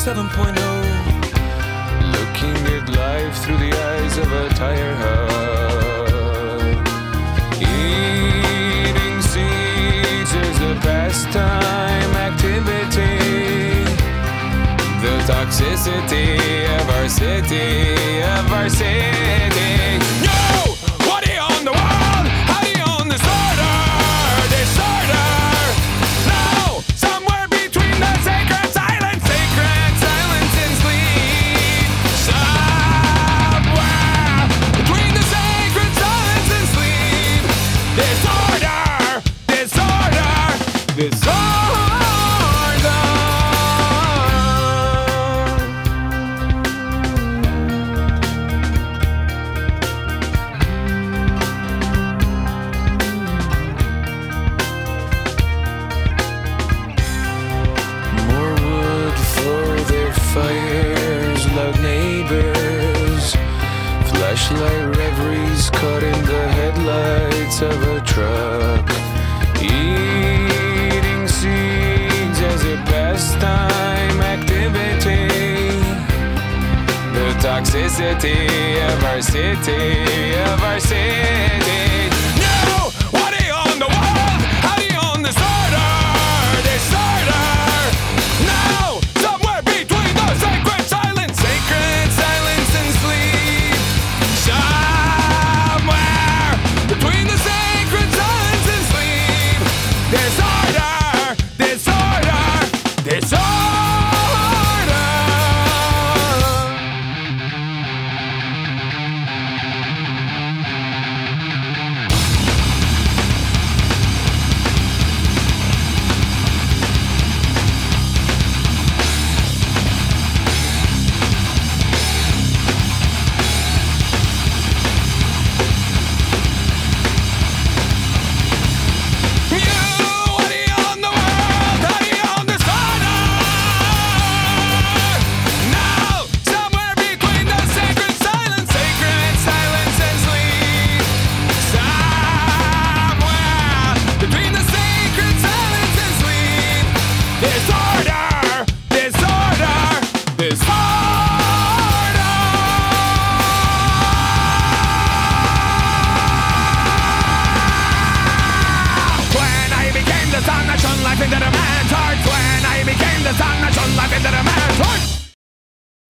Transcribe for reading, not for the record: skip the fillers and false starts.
7.0, looking at life through the eyes of a tire hub. Eating seeds is a pastime activity. The toxicity of our city, No! What do you own the world? How do you own disorder? No! Somewhere between the sacred silence and sleep. Somewhere between the sacred silence and sleep. Disorder. Fires, loud neighbors, flashlight reveries caught in the headlights of a truck. Eating seeds as a pastime activity. The toxicity of our city, No! What do you own the world? How do you own disorder? No! Sacred silence and sleep. Somewhere between the sacred silence and sleep. Disorder. Into the man's heart. When I became the sun that shone life into the man's heart.